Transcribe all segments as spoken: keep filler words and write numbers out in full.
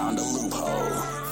found a loophole.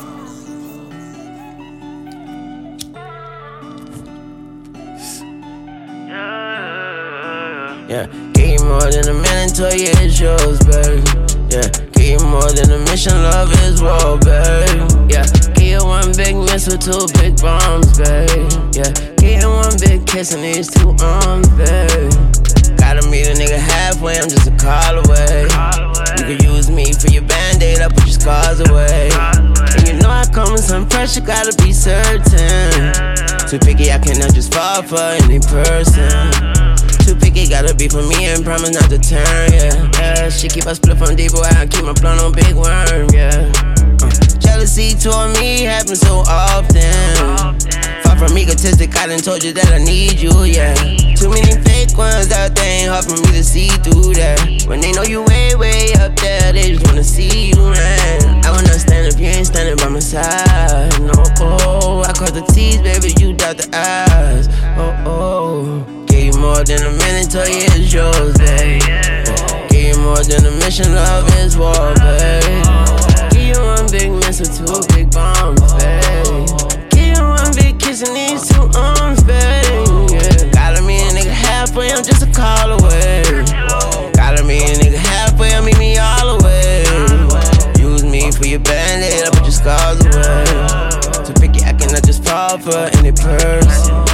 Yeah, give you more than a million toy, yeah, it's yours, baby. Yeah, give you more than a mission, love is war, baby. Yeah, give you one big missile, two big bombs, baby. Yeah, give you one big kiss and these two arms, baby. Gotta meet a nigga halfway, I'm just a call away. You can use me for your band-aid, I put your scars away. And you know I come with some pressure, gotta be certain. Too picky, I cannot just fall for any person. Too picky, gotta be for me and promise not to turn, yeah. Yeah, she keep a split from deep, boy, I keep my blunt on big worm, yeah. Uh, jealousy toward me happens so often. Far from egotistic, I done told you that I need you, yeah. Too many fake ones out there, ain't hard for me to see through that. When they know you way, way up there, they just wanna see you, man. I will not stand if you ain't standing by my side, no, oh. I caught the T's, baby, you dot the I's, oh, oh. Give you more than a minute till you it's yours, babe. Give you more than a mission, love is war, babe. Give you one big missile, two big bombs, babe. Give you one big kiss and these two arms, babe. Yeah. Gotta meet a nigga halfway, I'm just a call away. Gotta meet a nigga halfway, I meet me all the way. Use me for your band-aid, I put your scars away. Too picky, I cannot just fall for any person.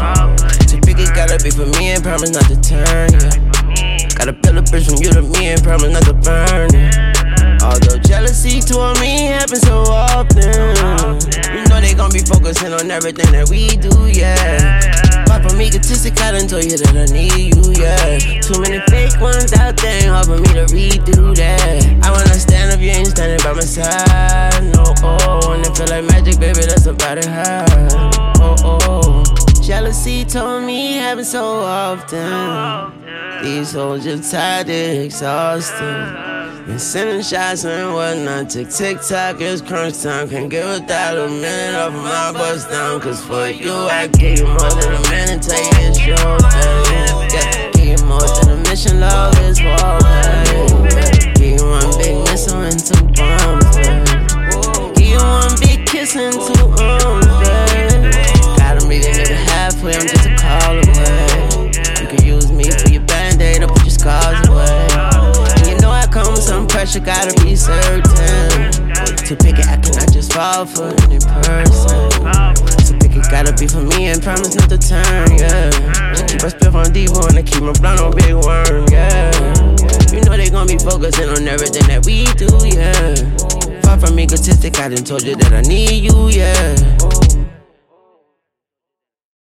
It gotta be for me and promise not to turn, yeah. Gotta build a bridge from you to me and promise not to burn, yeah. Although jealousy toward me happens so often, you know they gon' be focusing on everything that we do, yeah. Apart from egotistic, I done told you that I need you, yeah. Too many fake ones out there, ain't hard for me to redo that. I wanna stand if you ain't standing by my side, no, oh. And it feel like magic, baby, that's about it high, oh, oh. Jealousy told me happens so often. These hoes just tired, they exhausted. Been sending shots and whatnot. Tick, tick, tock, it's crunch time. Can't give without a minute off of my bust down. Cause for you, I give you more than a minute. Tell you it's yours, baby. Yeah, give you more than a mission, love is war, baby. Give you one big missile and two bombs, baby. Give you one big kiss and two arms, baby. Gotta meet a nigga halfway, I'm just a call away. You can use me for your band-aid, I'll put your scars away. And you know I come with some pressure, gotta be certain. Too picky, I cannot just fall for any person. Too picky, gotta be for me and promise not to turn, yeah. Just keep a spiff on deep, wanna keep my blunt on big worm, yeah. You know they gon' be focusing on everything that we do, yeah. Far from egotistic, I done told you that I need you, yeah.